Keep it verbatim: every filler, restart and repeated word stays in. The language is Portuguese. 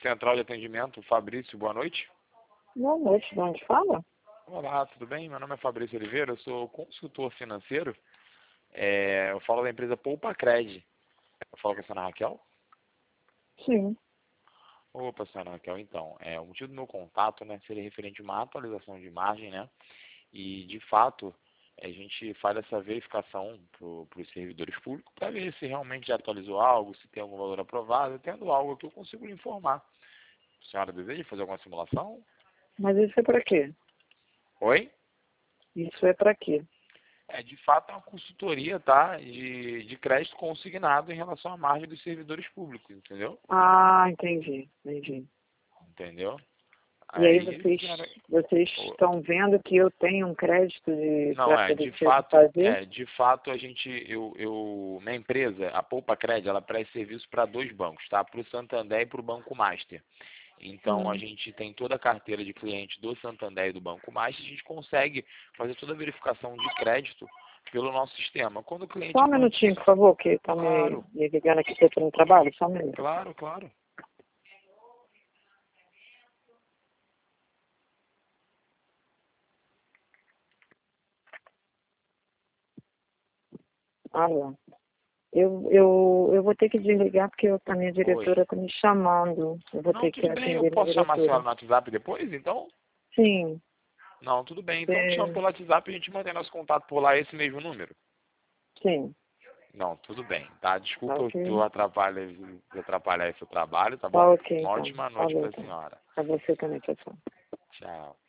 Central de Atendimento, Fabrício, boa noite. Boa noite, de onde fala? Olá, tudo bem? Meu nome é Fabrício Oliveira, eu sou consultor financeiro. É, eu falo da empresa Poupa Cred. Eu falo com a senhora Raquel? Sim. Opa, senhora Raquel, então, é, o motivo do meu contato, né, seria referente a uma atualização de margem, né, e de fato a gente faz essa verificação para os servidores públicos para ver se realmente já atualizou algo, se tem algum valor aprovado, tendo algo que eu consigo lhe informar. A senhora deseja fazer alguma simulação? Mas isso é para quê? Oi? Isso é para quê? É, de fato, é uma consultoria, tá, de, de crédito consignado em relação à margem dos servidores públicos, entendeu? Ah, entendi, entendi. Entendeu? E aí Aí, vocês, senhora, vocês ô, estão vendo que eu tenho um crédito de não, para é, poder de ser- fato, fazer? é, de fato a gente, eu, eu, minha empresa, a Poupa Cred, ela presta serviço para dois bancos, tá? Para o Santander e para o Banco Master. Então a Hum. gente tem toda a carteira de clientes do Santander e do Banco Master, a gente consegue fazer toda a verificação de crédito pelo nosso sistema. Quando o cliente Só um manda, minutinho, por favor, que estão me, claro, me ligando aqui para um trabalho, só um minuto. claro, claro. Alô. Eu, eu, eu vou ter que desligar porque eu, a minha Oi. diretora está me chamando. Eu vou Não, ter que tudo bem, eu atender minha posso chamar a senhora diretora. no WhatsApp depois, então? Sim. Não, tudo bem. Então te chamo É, pelo WhatsApp e a gente mantém nosso contato por lá, esse mesmo número. sim. Não, tudo bem, tá? Tá Desculpa eu ok? eu atrapalhar, eu atrapalhar esse trabalho, tá Tá bom? ok, Uma então. ótima noite Falou, pra então. senhora. Pra você também, pessoal. Tchau.